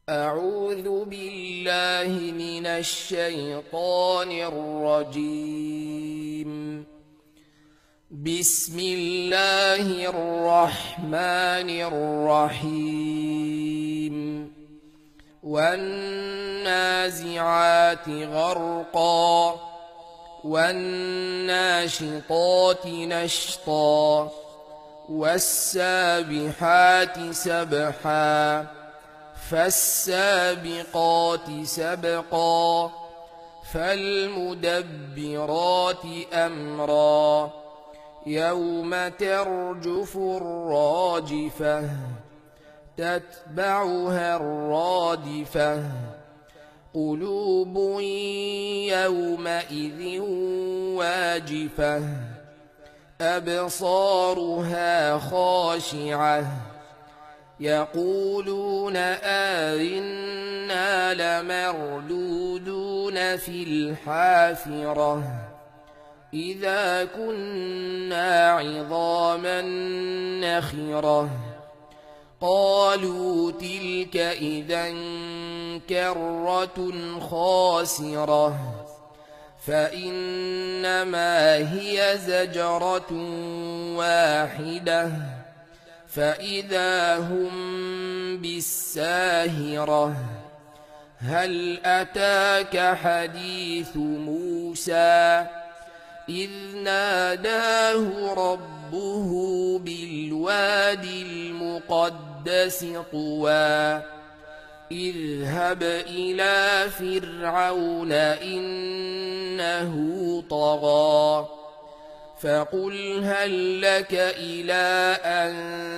أعوذ بالله من الشيطان الرجيم. بسم الله الرحمن الرحيم. والنازعات غرقا والناشطات نشطا والسابحات سبحا فالسابقات سبقا فالمدبرات أمرا يوم ترجف الراجفة تتبعها الرادفة قلوب يومئذ واجفة أبصارها خاشعة يقولون آئنا لمردودون في الحافرة إذا كنا عظاما نخرة قالوا تلك إذا كرة خاسرة فإنما هي زجرة واحدة فإذا هم بالساهرة هل أتاك حديث موسى إذ ناداه ربه بالوادي المقدس طوى اذهب إلى فرعون إنه طغى فقل هل لك إلى أن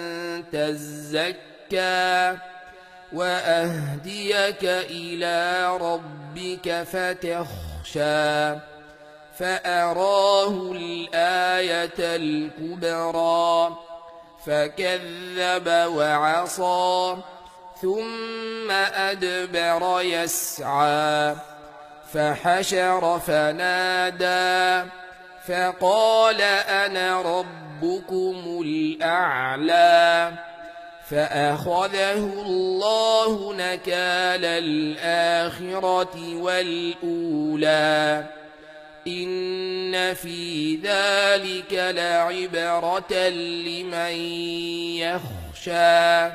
تزكى وأهديك إلى ربك فتخشى فأراه الآية الكبرى فكذب وعصى ثم أدبر يسعى فحشر فنادى فقال أنا ربكم الأعلى فأخذه الله نكال الآخرة والأولى إن في ذلك لعبرة لمن يخشى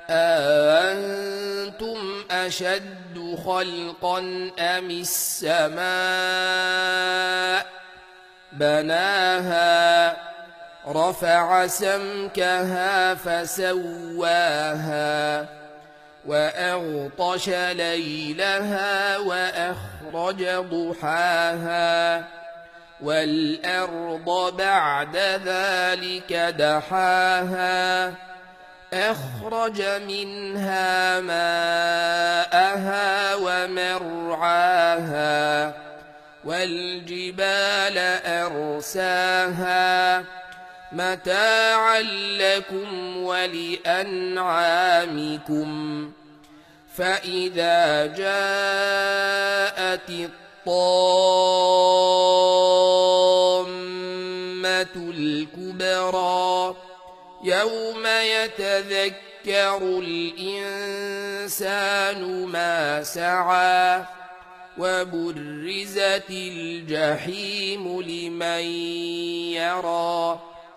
أأنتم أشد خلقا أم السماء بناها رفع سمكها فسواها وأغطش ليلها وأخرج ضحاها والأرض بعد ذلك دحاها أخرج منها ماءها ومرعاها والجبال أرساها متاعا لكم ولأنعامكم فإذا جاءت الطامة الكبرى يوم يتذكر الإنسان ما سعى وبرزت الجحيم لمن يرى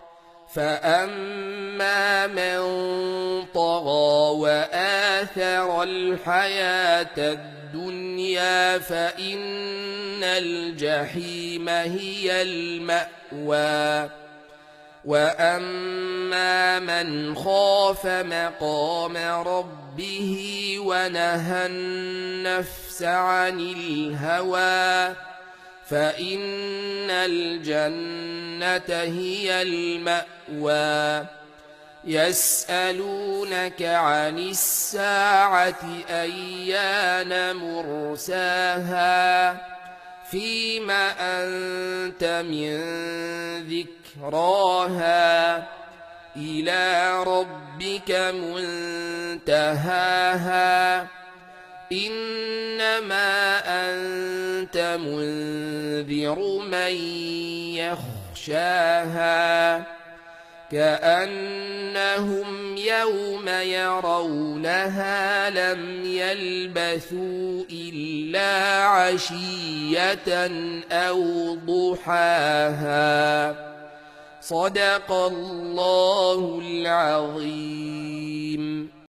فأما من طغى وآثر الحياة الدنيا فإن الجحيم هي المأوى وأما من خاف مقام ربه ونهى النفس عن الهوى فإن الجنة هي المأوى يسألونك عن الساعة أيان مرساها فيم أنت من ذكراها إلى ربك منتهاها إنما أنت منذر من يخشاها كأنهم يوم يرونها لم يلبثوا إلا عشية أو ضحاها. صدق الله العظيم.